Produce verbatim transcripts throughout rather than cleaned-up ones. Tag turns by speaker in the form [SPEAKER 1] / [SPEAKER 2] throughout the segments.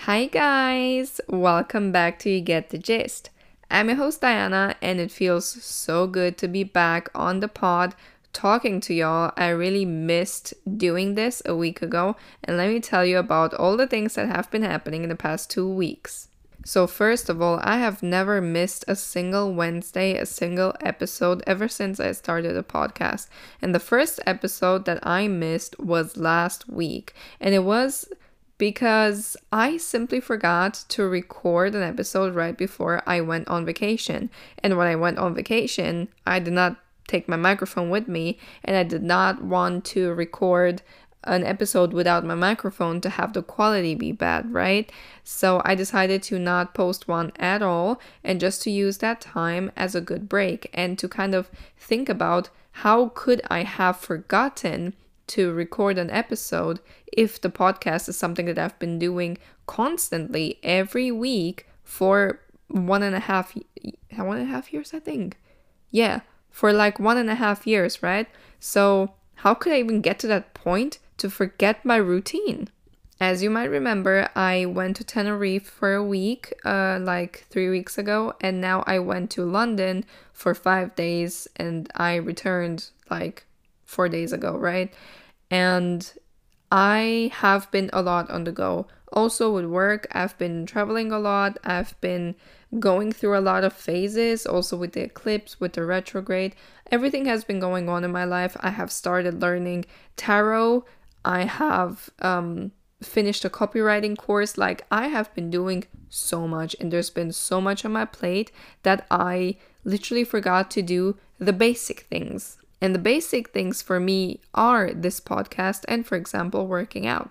[SPEAKER 1] Hi guys, welcome back to You Get the Gist. I'm your host Diana and it feels so good to be back on the pod talking to y'all. I really missed doing this a week ago and let me tell you about all the things that have been happening in the past two weeks. So first of all, I have never missed a single Wednesday, a single episode ever since I started a podcast. And the first episode that I missed was last week and it was because I simply forgot to record an episode right before I went on vacation. And when I went on vacation, I did not take my microphone with me and I did not want to record an episode without my microphone to have the quality be bad, right? So I decided to not post one at all and just to use that time as a good break and to kind of think about how could I have forgotten to record an episode if the podcast is something that I've been doing constantly every week for one and a half, one and a half years, I think. Yeah, for like one and a half years, right? So how could I even get to that point to forget my routine? As you might remember, I went to Tenerife for a week, uh, like three weeks ago, and now I went to London for five days and I returned like four days ago, right? And I have been a lot on the go. Also with work, I've been traveling a lot. I've been going through a lot of phases, also with the eclipse, with the retrograde. Everything has been going on in my life. I have started learning tarot. I have um, finished a copywriting course. Like, I have been doing so much and there's been so much on my plate that I literally forgot to do the basic things. And the basic things for me are this podcast and, for example, working out.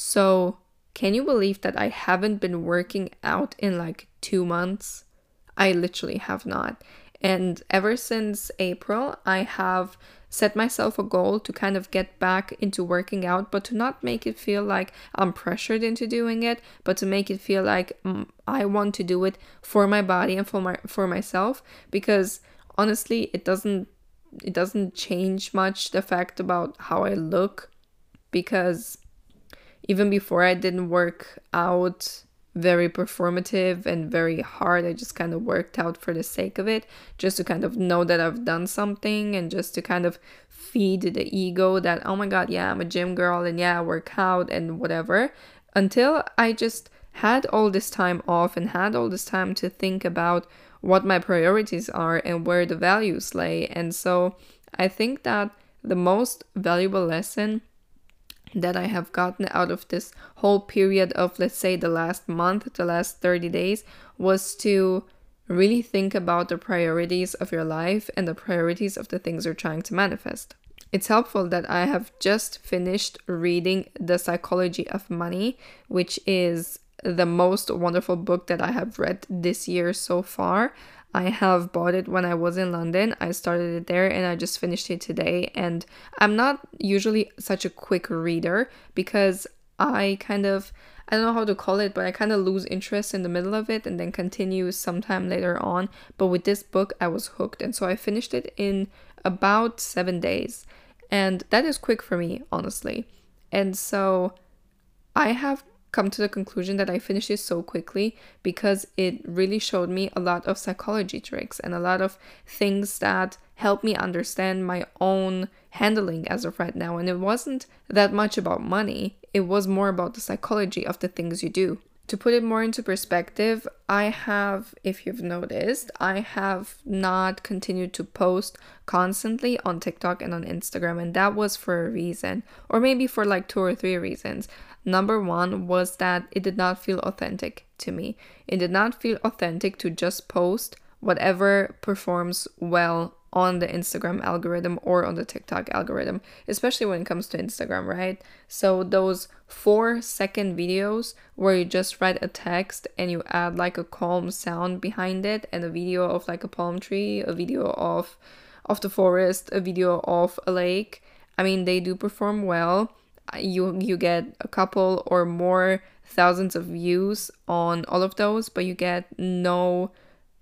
[SPEAKER 1] So can you believe that I haven't been working out in like two months? I literally have not. And ever since April, I have set myself a goal to kind of get back into working out, but to not make it feel like I'm pressured into doing it, but to make it feel like mm, I want to do it for my body and for my for myself. Because honestly, it doesn't it doesn't change much the fact about how I look, because even before I didn't work out very performative and very hard. I just kind of worked out for the sake of it, just to kind of know that I've done something and just to kind of feed the ego that, oh my god, yeah, I'm a gym girl and yeah, I work out and whatever, until I just had all this time off and had all this time to think about what my priorities are and where the values lay. And so I think that the most valuable lesson that I have gotten out of this whole period of, let's say, the last month, the last thirty days, was to really think about the priorities of your life and the priorities of the things you're trying to manifest. It's helpful that I have just finished reading The Psychology of Money, which is the most wonderful book that I have read this year so far. I have bought it when I was in London. I started it there and I just finished it today. And I'm not usually such a quick reader because I kind of, I don't know how to call it, but I kind of lose interest in the middle of it and then continue sometime later on. But with this book, I was hooked. And so I finished it in about seven days. And that is quick for me, honestly. And so I have come to the conclusion that I finished it so quickly because it really showed me a lot of psychology tricks and a lot of things that helped me understand my own handling as of right now. And it wasn't that much about money. It was more about the psychology of the things you do. To put it more into perspective, I have, if you've noticed, I have not continued to post constantly on TikTok and on Instagram, and that was for a reason, or maybe for like two or three reasons. Number one was that it did not feel authentic to me. It did not feel authentic to just post whatever performs well on the Instagram algorithm or on the TikTok algorithm, especially when it comes to Instagram, right? So those four second videos where you just write a text and you add like a calm sound behind it and a video of like a palm tree, a video of of the forest, a video of a lake. I mean, they do perform well. You you get a couple or more thousands of views on all of those, but you get no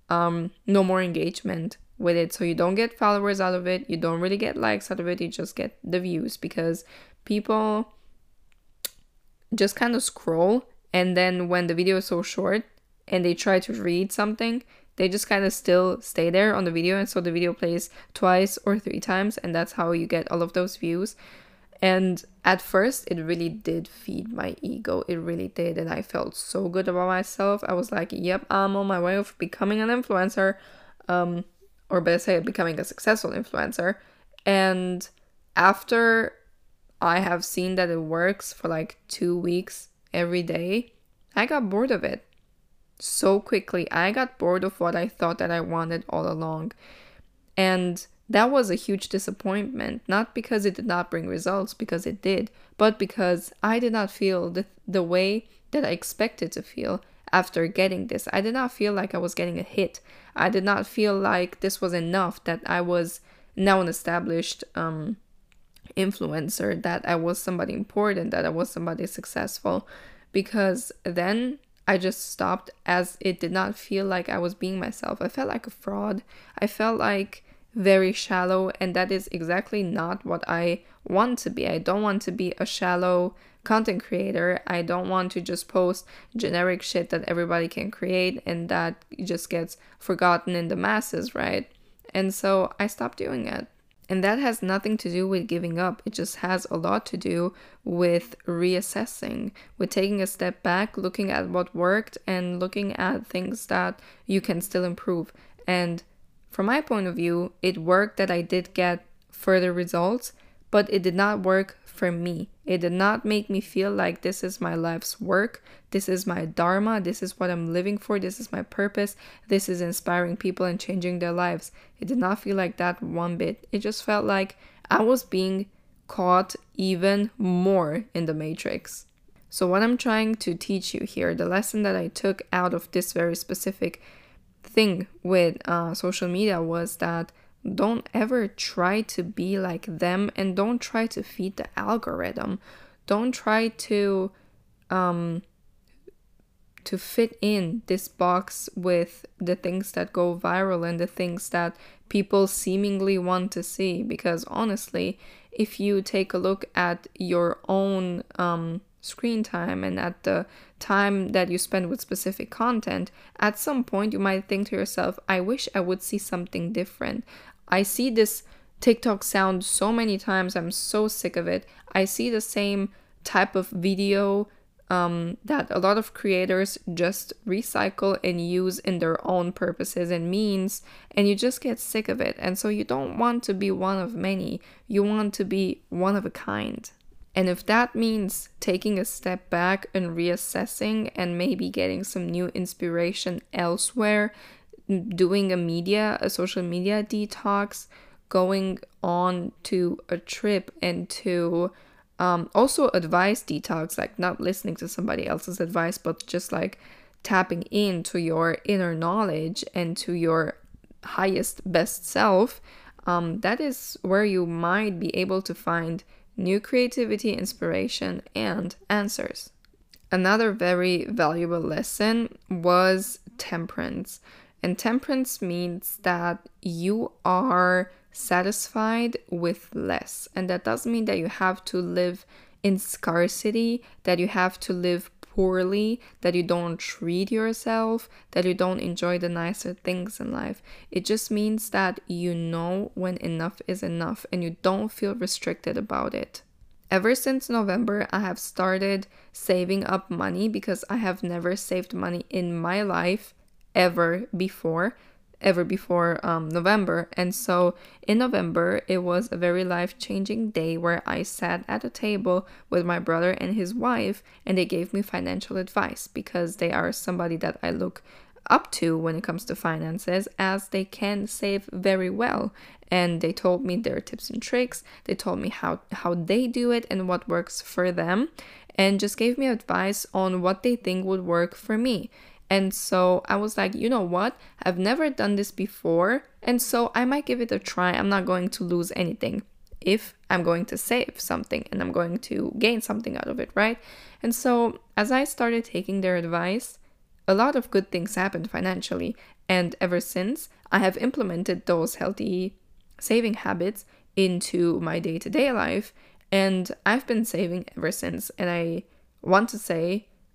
[SPEAKER 1] um no more engagement with it. So you don't get followers out of it, you don't really get likes out of it, you just get the views because people just kind of scroll And then when the video is so short and they try to read something, they just kind of still stay there on the video. And so the video plays twice or three times, and that's how you get all of those views. And at first, it really did feed my ego. It really did. And I felt so good about myself. I was like, yep, I'm on my way of becoming an influencer. Um, or better say, becoming a successful influencer. And after I have seen that it works for like two weeks every day, I got bored of it so quickly. I got bored of what I thought that I wanted all along. And that was a huge disappointment, not because it did not bring results, because it did, but because I did not feel the, the way that I expected to feel after getting this. I did not feel like I was getting a hit. I did not feel like this was enough, that I was now an established um, influencer, that I was somebody important, that I was somebody successful, because then I just stopped, as it did not feel like I was being myself. I felt like a fraud. I felt like very shallow, and that is exactly not what I want to be. I don't want to be a shallow content creator. I don't want to just post generic shit that everybody can create and that just gets forgotten in the masses, right? And so I stopped doing it. And that has nothing to do with giving up. It just has a lot to do with reassessing, with taking a step back, looking at what worked and looking at things that you can still improve. And from my point of view, it worked that I did get further results, but it did not work for me. It did not make me feel like this is my life's work, this is my dharma, this is what I'm living for, this is my purpose, this is inspiring people and changing their lives. It did not feel like that one bit. It just felt like I was being caught even more in the matrix. So what I'm trying to teach you here, the lesson that I took out of this very specific thing with uh, social media, was that don't ever try to be like them, and don't try to feed the algorithm. Don't try to um to fit in this box with the things that go viral and the things that people seemingly want to see. Because honestly, if you take a look at your own um screen time and at the time that you spend with specific content, at some point you might think to yourself, I wish I would see something different. I see this TikTok sound so many times, I'm so sick of it. I see the same type of video um, that a lot of creators just recycle and use in their own purposes and means, and you just get sick of it. And so you don't want to be one of many, you want to be one of a kind. And if that means taking a step back and reassessing and maybe getting some new inspiration elsewhere, doing a media, a social media detox, going on to a trip and to um, also advice detox, like not listening to somebody else's advice, but just like tapping into your inner knowledge and to your highest, best self, um, that is where you might be able to find new creativity, inspiration, and answers. Another very valuable lesson was temperance. And temperance means that you are satisfied with less. And that doesn't mean that you have to live in scarcity, that you have to live poorly, that you don't treat yourself, that you don't enjoy the nicer things in life. It just means that you know when enough is enough and you don't feel restricted about it. Ever since November, I have started saving up money because I have never saved money in my life ever before, ever before um, November. And so in November, it was a very life-changing day where I sat at a table with my brother and his wife, and they gave me financial advice because they are somebody that I look up to when it comes to finances, as they can save very well. And they told me their tips and tricks. They told me how, how they do it and what works for them, and just gave me advice on what they think would work for me. And so I was like, you know what? I've never done this before, and so I might give it a try. I'm not going to lose anything if I'm going to save something and I'm going to gain something out of it, right? And so as I started taking their advice, a lot of good things happened financially. And ever since, I have implemented those healthy saving habits into my day-to-day life, and I've been saving ever since. And I want to say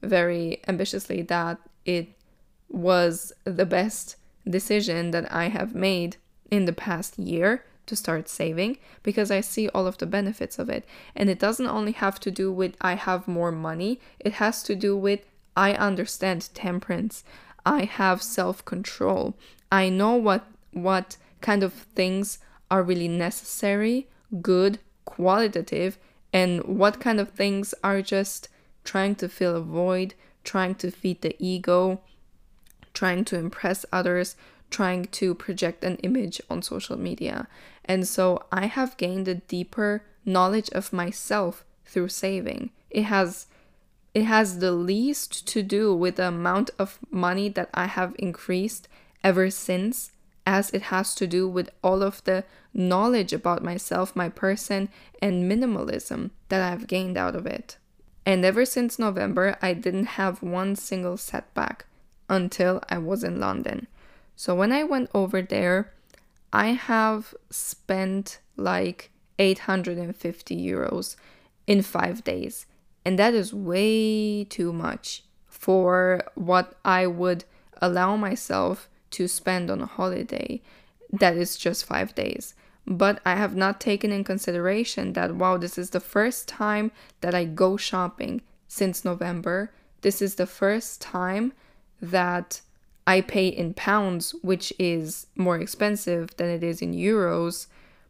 [SPEAKER 1] very ambitiously that it was the best decision that I have made in the past year to start saving, because I see all of the benefits of it. And it doesn't only have to do with I have more money, it has to do with I understand temperance. I have self-control. I know what what kind of things are really necessary, good, qualitative, and what kind of things are just trying to fill a void, trying to feed the ego, trying to impress others, trying to project an image on social media. And so I have gained a deeper knowledge of myself through saving. It has it has the least to do with the amount of money that I have increased ever since, as it has to do with all of the knowledge about myself, my person, and minimalism that I've gained out of it. And ever since November, I didn't have one single setback until I was in London. So when I went over there, I have spent like eight hundred fifty euros in five days. And that is way too much for what I would allow myself to spend on a holiday that is just five days. But I have not taken in consideration that, wow, this is the first time that I go shopping since November. This is the first time that I pay in pounds, which is more expensive than it is in euros,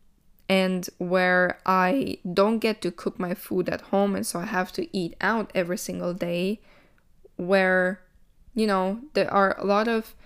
[SPEAKER 1] and where I don't get to cook my food at home, and so I have to eat out every single day, where, you know, there are a lot of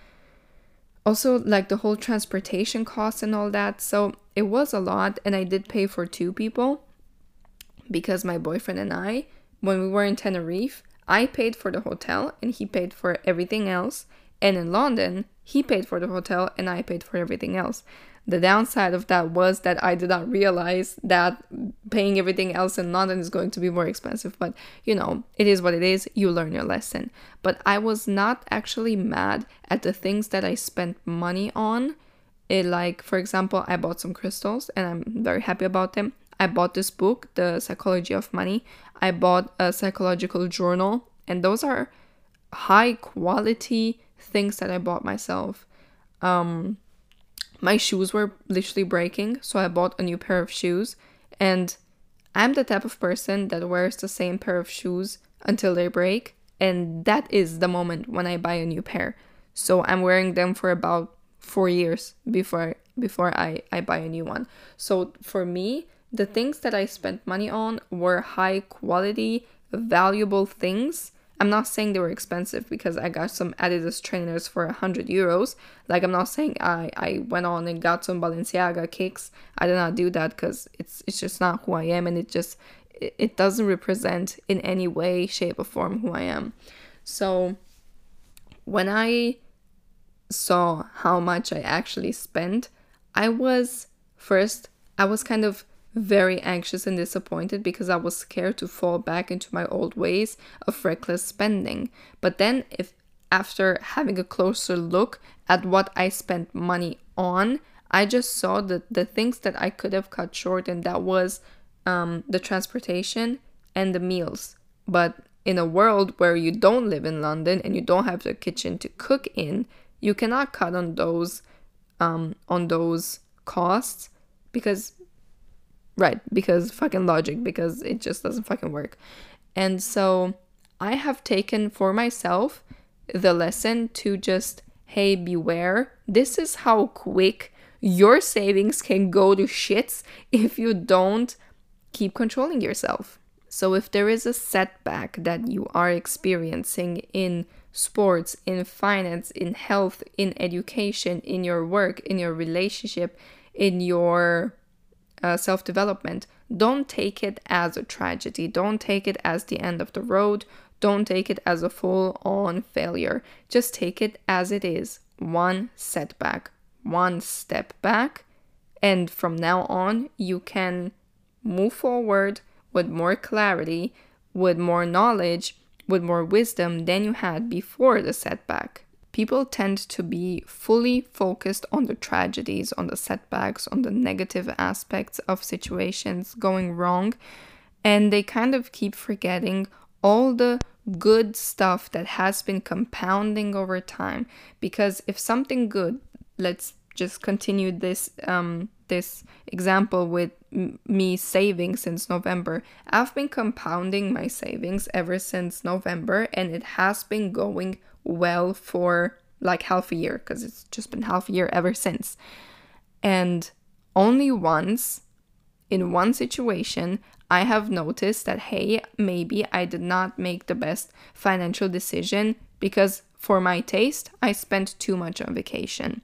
[SPEAKER 1] also like the whole transportation costs and all that. So it was a lot, and I did pay for two people because my boyfriend and I, when we were in Tenerife, I paid for the hotel and he paid for everything else. And in London, he paid for the hotel and I paid for everything else. The downside of that was that I did not realize that paying everything else in London is going to be more expensive. But, you know, it is what it is. You learn your lesson. But I was not actually mad at the things that I spent money on. It, like, for example, I bought some crystals and I'm very happy about them. I bought this book, The Psychology of Money. I bought a psychological journal. And those are high quality things that I bought myself. Um... My shoes were literally breaking, so I bought a new pair of shoes. And I'm the type of person that wears the same pair of shoes until they break. And that is the moment when I buy a new pair. So I'm wearing them for about four years before before I, I buy a new one. So for me, the things that I spent money on were high quality, valuable things. I'm not saying they were expensive because I got some Adidas trainers for one hundred euros. Like, I'm not saying I, I went on and got some Balenciaga kicks. I did not do that because it's it's just not who I am, and it just, it, it doesn't represent in any way, shape, or form who I am. So when I saw how much I actually spent, I was, first, I was kind of very anxious and disappointed because I was scared to fall back into my old ways of reckless spending. But then, if after having a closer look at what I spent money on, I just saw that the things that I could have cut short, and that was um, the transportation and the meals. But in a world where you don't live in London and you don't have the kitchen to cook in, you cannot cut on those um, on those costs because Right, because fucking logic, because it just doesn't fucking work. And so I have taken for myself the lesson to just, hey, beware. This is how quick your savings can go to shits if you don't keep controlling yourself. So if there is a setback that you are experiencing in sports, in finance, in health, in education, in your work, in your relationship, in your Uh, self-development, don't take it as a tragedy. Don't take it as the end of the road. Don't take it as a full-on failure. Just take it as it is. One setback, one step back, and from now on, you can move forward with more clarity, with more knowledge, with more wisdom than you had before the setback. People tend to be fully focused on the tragedies, on the setbacks, on the negative aspects of situations going wrong, and they kind of keep forgetting all the good stuff that has been compounding over time. Because if something good, let's just continue this um this example with m- me saving since November. I've been compounding my savings ever since November, and it has been going well for like half a year, because it's just been half a year ever since. And only once, in one situation, I have noticed that, hey, maybe I did not make the best financial decision because for my taste, I spent too much on vacation.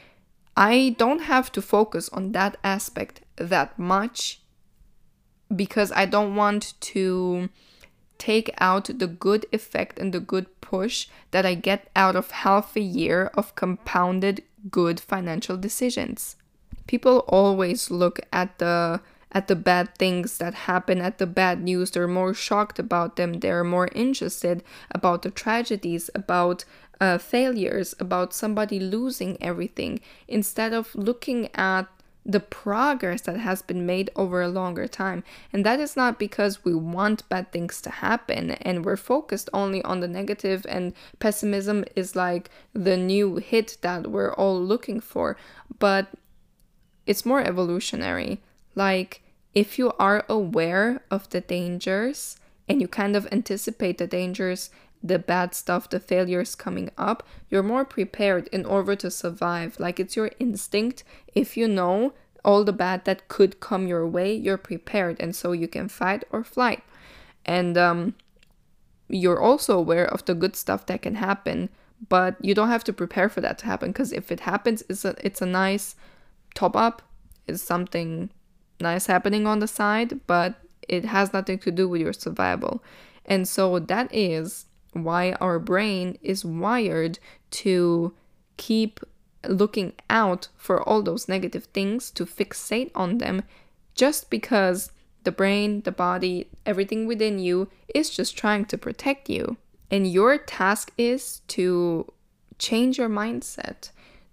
[SPEAKER 1] I don't have to focus on that aspect that much because I don't want to take out the good effect and the good push that I get out of half a year of compounded good financial decisions. People always look at the at the bad things that happen, at the bad news. They're more shocked about them. They're more interested about the tragedies, about uh, failures, about somebody losing everything, instead of looking at the progress that has been made over a longer time. And that is not because we want bad things to happen and we're focused only on the negative, and pessimism is like the new hit that we're all looking for. But it's more evolutionary. Like, if you are aware of the dangers and you kind of anticipate the dangers, the bad stuff, the failures coming up, you're more prepared in order to survive. Like, it's your instinct. If you know all the bad that could come your way, you're prepared, and so you can fight or flight. And um, you're also aware of the good stuff that can happen, but you don't have to prepare for that to happen, because if it happens, it's a, it's a nice top up, it's something nice happening on the side, but it has nothing to do with your survival. And so that is why our brain is wired to keep looking out for all those negative things, to fixate on them, just because the brain, the body, everything within you is just trying to protect you. And your task is to change your mindset,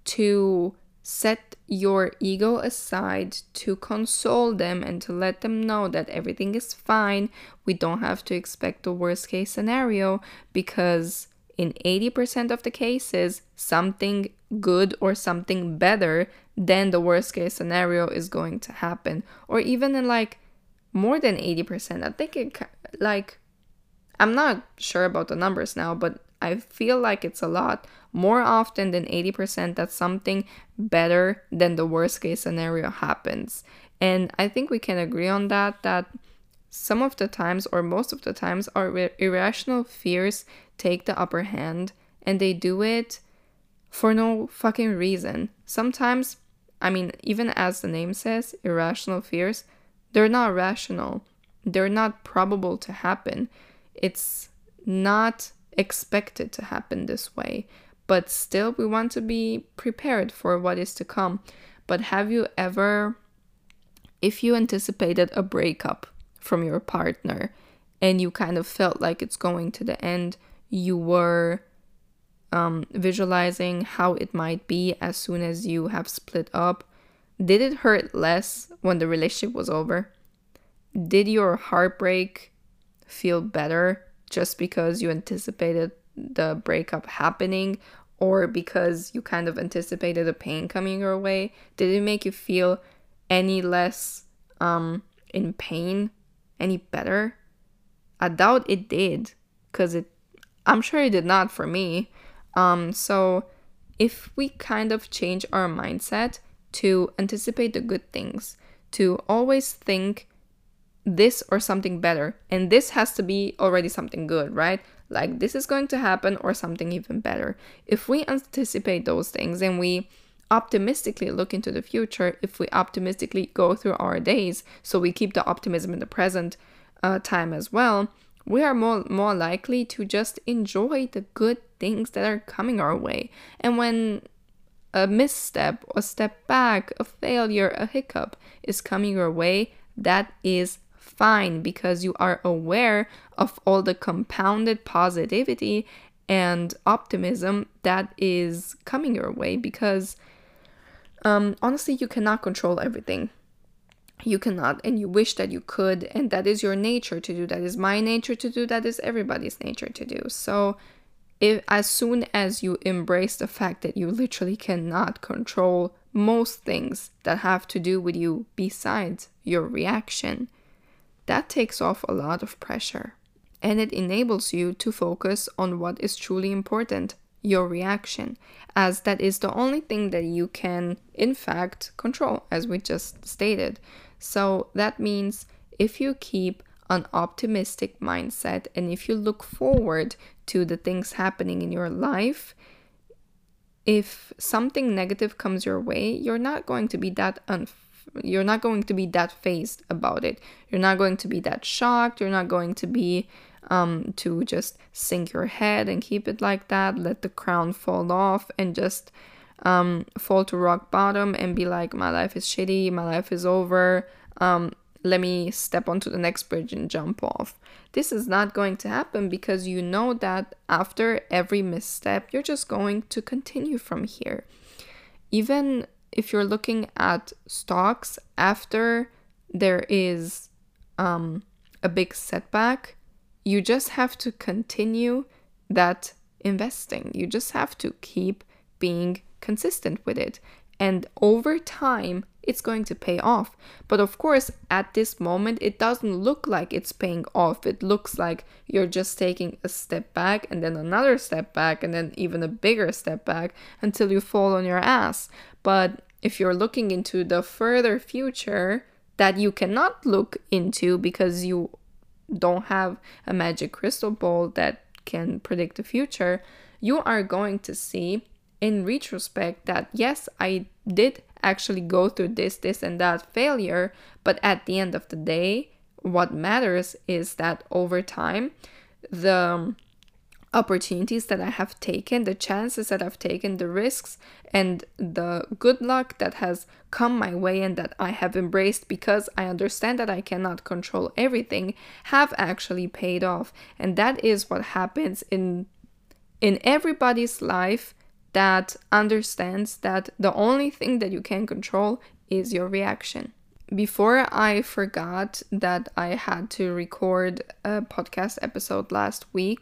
[SPEAKER 1] to set your ego aside, to console them and to let them know that everything is fine. We don't have to expect the worst case scenario, because in eighty percent of the cases, something good or something better than the worst case scenario is going to happen. Or even in like more than eighty percent. I think it, like, I'm not sure about the numbers now, but I feel like it's a lot more often than eighty percent that something better than the worst case scenario happens. And I think we can agree on that, that some of the times, or most of the times, our ir- irrational fears take the upper hand, and they do it for no fucking reason. Sometimes, I mean, even as the name says, irrational fears, they're not rational. They're not probable to happen. It's not expected to happen this way. But still, we want to be prepared for what is to come. But have you ever, if you anticipated a breakup from your partner and you kind of felt like it's going to the end, you were um, visualizing how it might be as soon as you have split up, did it hurt less when the relationship was over? Did your heartbreak feel better just because you anticipated the breakup happening, or because you kind of anticipated the pain coming your way? Did it make you feel any less um, in pain, any better? I doubt it did, because it, I'm sure it did not for me. Um, so if we kind of change our mindset to anticipate the good things, to always think this or something better, and this has to be already something good, right? Like, this is going to happen or something even better. If we anticipate those things and we optimistically look into the future, if we optimistically go through our days, so we keep the optimism in the present uh, time as well, we are more, more likely to just enjoy the good things that are coming our way. And when a misstep, a step back, a failure, a hiccup is coming your way, that is fine, because you are aware of all the compounded positivity and optimism that is coming your way. Because um, honestly, you cannot control everything. you cannot, and you wish that you could, and that is your nature to do. That is my nature to do. That is everybody's nature to do. So if as soon as you embrace the fact that you literally cannot control most things that have to do with you besides your reaction, that takes off a lot of pressure, and it enables you to focus on what is truly important, your reaction, as that is the only thing that you can in fact control, as we just stated. So that means if you keep an optimistic mindset, and if you look forward to the things happening in your life, if something negative comes your way, you're not going to be that un- you're not going to be that fazed about it. You're not going to be that shocked. You're not going to be um to just sink your head and keep it like that, let the crown fall off and just um fall to rock bottom and be like, my life is shitty, my life is over, um let me step onto the next bridge and jump off. This is not going to happen, because you know that after every misstep, you're just going to continue from here. Even if you're looking at stocks, after there is um, a big setback, you just have to continue that investing. You just have to keep being consistent with it. And over time, it's going to pay off. But of course, at this moment, it doesn't look like it's paying off. It looks like you're just taking a step back and then another step back and then even a bigger step back until you fall on your ass. But if you're looking into the further future that you cannot look into because you don't have a magic crystal ball that can predict the future, you are going to see in retrospect that yes, I did actually go through this, this, and that failure, but at the end of the day, what matters is that over time, the opportunities that I have taken, the chances that I've taken, the risks, and the good luck that has come my way and that I have embraced because I understand that I cannot control everything, have actually paid off. And that is what happens in in everybody's life that understands that the only thing that you can control is your reaction. Before I forgot that I had to record a podcast episode last week,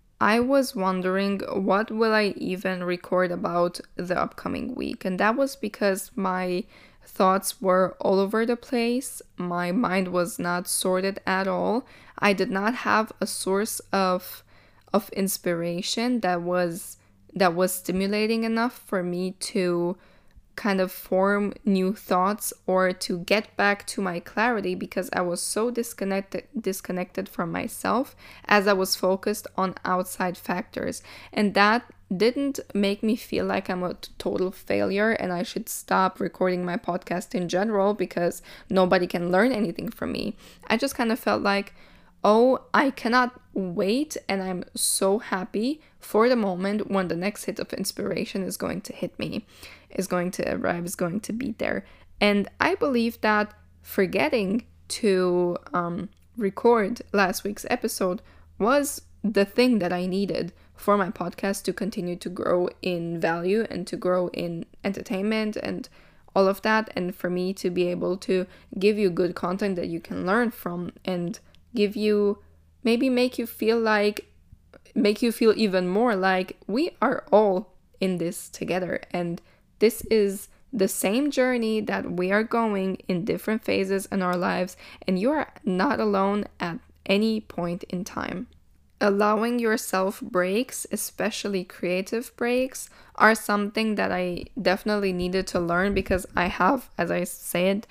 [SPEAKER 1] I was wondering what will I even record about the upcoming week. And that was because my thoughts were all over the place. My mind was not sorted at all. I did not have a source of of inspiration that was that was stimulating enough for me to kind of form new thoughts or to get back to my clarity, because I was so disconnected disconnected from myself as I was focused on outside factors. And that didn't make me feel like I'm a total failure and I should stop recording my podcast in general because nobody can learn anything from me. I just kind of felt like, oh, I cannot wait, and I'm so happy for the moment when the next hit of inspiration is going to hit me, is going to arrive, is going to be there. And I believe that forgetting to um, record last week's episode was the thing that I needed for my podcast to continue to grow in value and to grow in entertainment and all of that, and for me to be able to give you good content that you can learn from and give you, maybe make you feel like, make you feel even more like we are all in this together. And this is the same journey that we are going in different phases in our lives, and you are not alone at any point in time. Allowing yourself breaks, especially creative breaks, are something that I definitely needed to learn, because I have, as I said,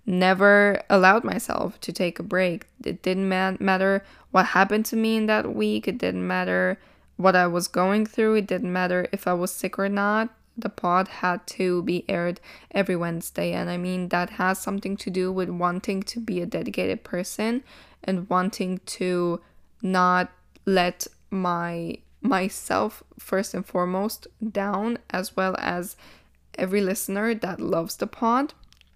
[SPEAKER 1] never allowed myself to take a break. It didn't ma- matter what happened to me in that week. It didn't matter what I was going through. It didn't matter if I was sick or not. The pod had to be aired every Wednesday. And I mean, that has something to do with wanting to be a dedicated person and wanting to not let my myself first and foremost down, as well as every listener that loves the pod.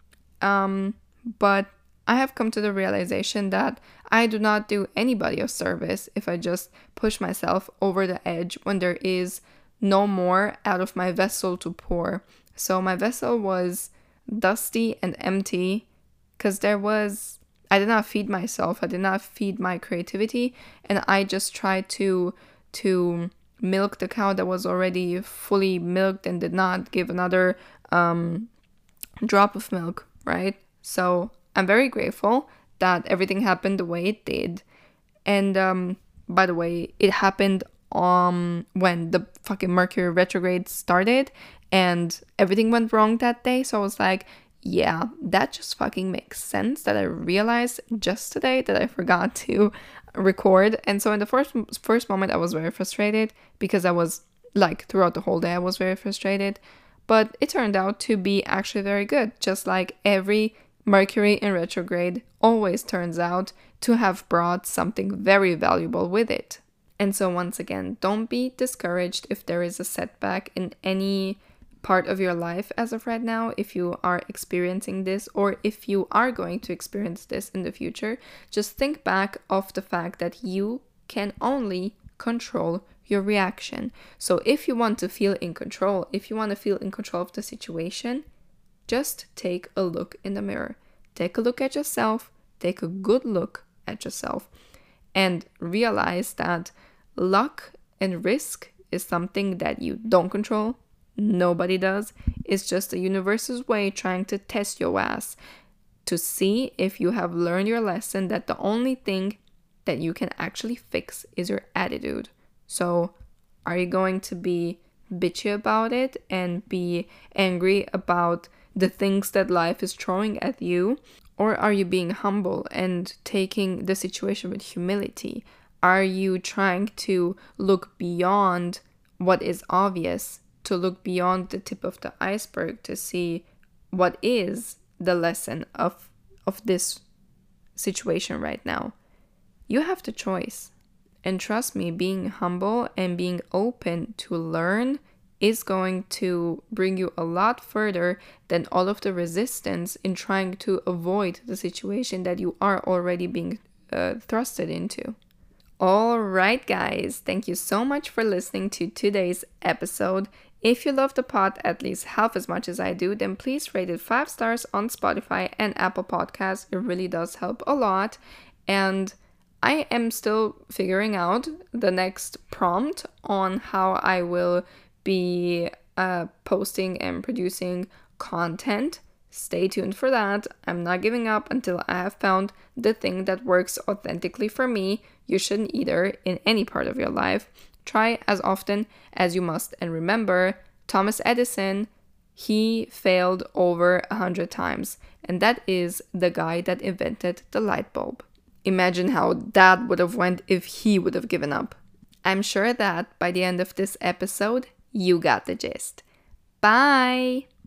[SPEAKER 1] Um, but I have come to the realization that I do not do anybody a service if I just push myself over the edge when there is no more out of my vessel to pour. So my vessel was dusty and empty because there was, I did not feed myself, I did not feed my creativity, and I just tried to to milk the cow that was already fully milked and did not give another um, drop of milk, right? So I'm very grateful that everything happened the way it did. And um, by the way, it happened um when the fucking Mercury retrograde started and everything went wrong that day. So I was like, yeah, that just fucking makes sense that I realized just today that I forgot to record. And so in the first first moment I was very frustrated because I was like throughout the whole day I was very frustrated, but it turned out to be actually very good, just like every Mercury in retrograde always turns out to have brought something very valuable with it. And so once again, don't be discouraged if there is a setback in any part of your life as of right now, if you are experiencing this or if you are going to experience this in the future. Just think back of the fact that you can only control your reaction. So if you want to feel in control, if you want to feel in control of the situation, just take a look in the mirror. Take a look at yourself, take a good look at yourself, and realize that luck and risk is something that you don't control. Nobody does. It's just the universe's way trying to test your ass to see if you have learned your lesson, that the only thing that you can actually fix is your attitude. So are you going to be bitchy about it and be angry about the things that life is throwing at you? Or are you being humble and taking the situation with humility? Are you trying to look beyond what is obvious, to look beyond the tip of the iceberg to see what is the lesson of of this situation right now? You have the choice. And trust me, being humble and being open to learn is going to bring you a lot further than all of the resistance in trying to avoid the situation that you are already being uh, thrusted into. All right, guys, thank you so much for listening to today's episode. If you love the pod at least half as much as I do, then please rate it five stars on Spotify and Apple Podcasts. It really does help a lot. And I am still figuring out the next prompt on how I will be uh, posting and producing content. Stay tuned for that. I'm not giving up until I have found the thing that works authentically for me. You shouldn't either in any part of your life. Try as often as you must. And remember, Thomas Edison, he failed over a hundred times. And that is the guy that invented the light bulb. Imagine how that would have went if he would have given up. I'm sure that by the end of this episode, you got the gist. Bye!